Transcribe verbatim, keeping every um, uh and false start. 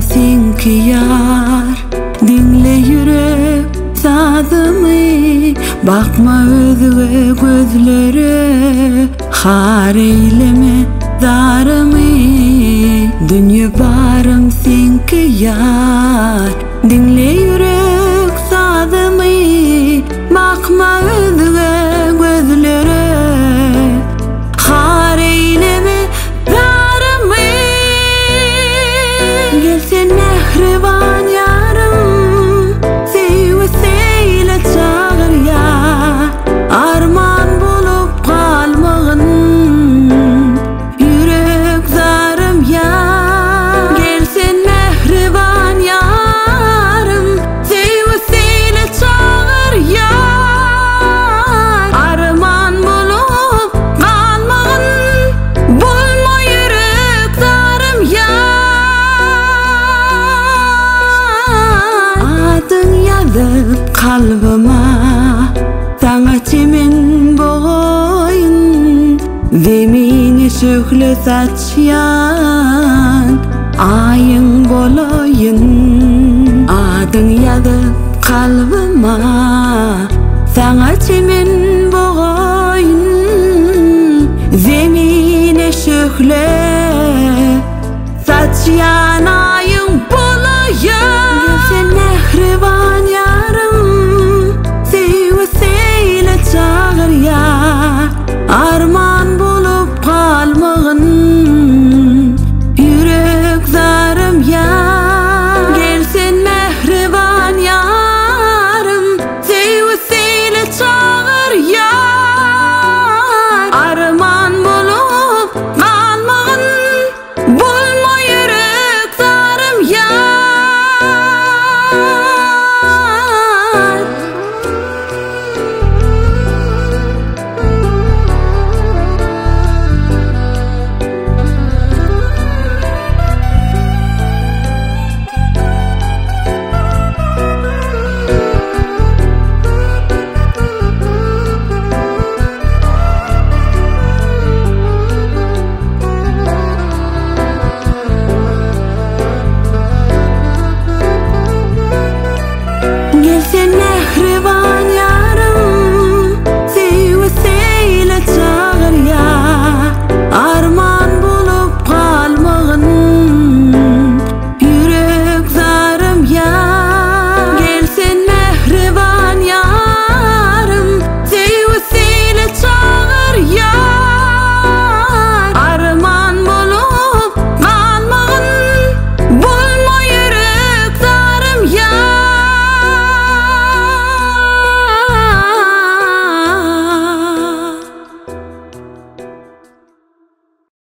senki yar. Dinle yürek sazımı, bakma özüge gözlere. Har eyleme zarımı, dünya barım senki yar. Dinle yürek sazımı, bakma özüge gözlere. Har eyleme zarımı, gelsen mehriban yarım, sevgi seyle çağır ya. Arman bulup kalmağın, yürek zarım ya. Gelsen mehriban yarım, sevgi seyle çağır ya. Arman bulup kalmağın, bulma yürek zarım ya. Adın yazıp kalbıma, sana çimen boyun. Zemine şöyle saçyan, ayın boy